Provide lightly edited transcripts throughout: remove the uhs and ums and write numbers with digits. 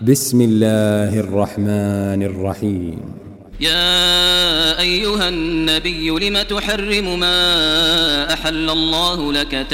بسم الله الرحمن الرحيم. يا أيها النبي لم تحرم ما أحل الله لك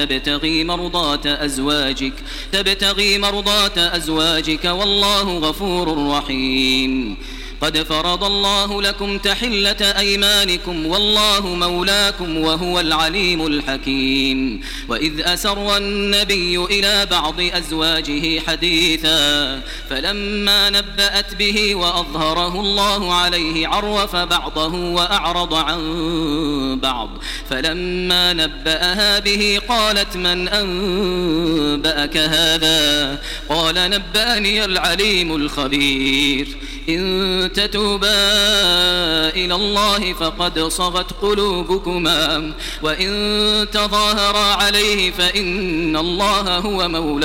تبتغي مرضات أزواجك والله غفور رحيم. قد فرض الله لكم تحلة أيمانكم والله مولاكم وهو العليم الحكيم. وإذ أسر النبي إلى بعض أزواجه حديثا فلما نبأت به وأظهره الله عليه عرف بعضه وأعرض عن بعض فلما نبأها به قالت من أنبأك هذا؟ قال نبأني العليم الخبير. إن تتوبا إلى الله فقد صغت قلوبكما وإن تظاهرا عليه فإن الله هو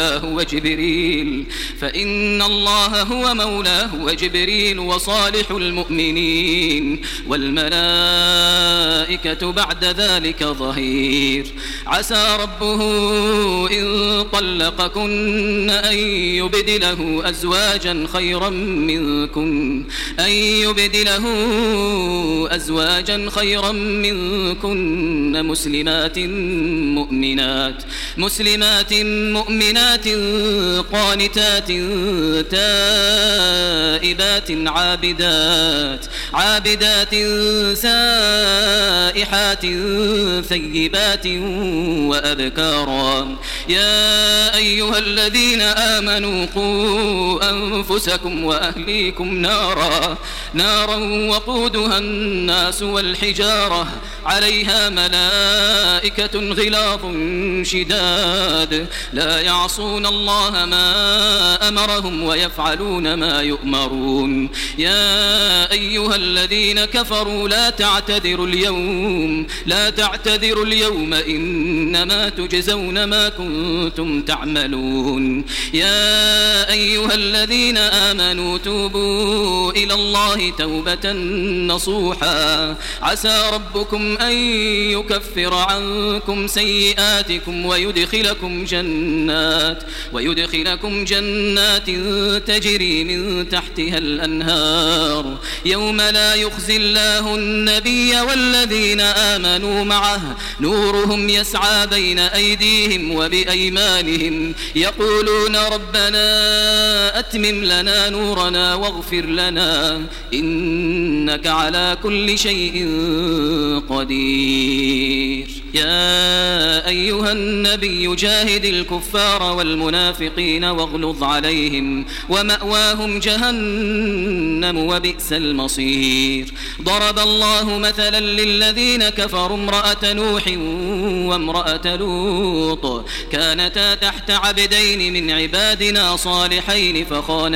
مولاه وجبريل وصالح المؤمنين والملائكة بعد ذلك ظهير. عسى ربه إن طلقكن أن يبدله أزواجا خيرا منكن مسلمات مؤمنات قانتات تائبات عابدات سائحات ثيبات وأبكارا. يا أيها الذين آمنوا قوا أنفسكم وأهليكم نارا وقودها الناس والحجارة عليها ملائكة غلاظ شداد لا يعصون الله ما أمرهم ويفعلون ما يؤمرون. يا أيها الذين كفروا لا تعتذروا اليوم إنما تجزون ما كنتم تعملون. يا أيها الذين آمنوا توبوا إلى الله توبة نصوحا عسى ربكم أن يكفر عنكم سيئاتكم ويدخلكم جنات تجري من تحتها الأنهار يوم لا يخزي الله النبي والذين آمنوا معه نورهم يسعى بين أيديهم وبأيمانهم يقولون ربنا أتمم لنا نورنا واغفر لنا إنك على كل شيء قدير. يا أيها النبي جاهد الكفار والمنافقين واغلظ عليهم ومأواهم جهنم وبئس المصير. ضرب الله مثلا للذين كفروا امرأة نوح وامرأة لوط كانتا تحت عبدين من عبادنا صالحين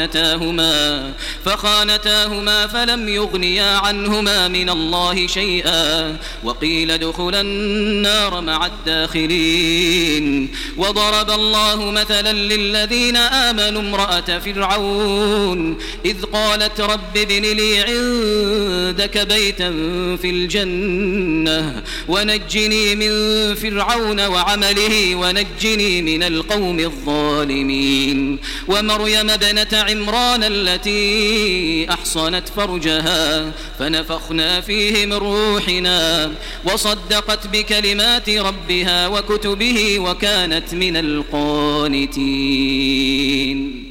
فخانتاهما فلم يغنيا عنهما من الله شيئا وقيل ادخلا النار مع الداخلين. وضرب الله مثلا للذين آمنوا امرأة فرعون إذ قالت رب ابن لي عندك بيتا في الجنة ونجني من فرعون وعمله ونجني من القوم الظالمين. ومريم ابنة عمران التي أحصنت فرجها فنفخنا فيه من روحنا وصدقت بكلمات ربها وكتبه وكانت من القانتين.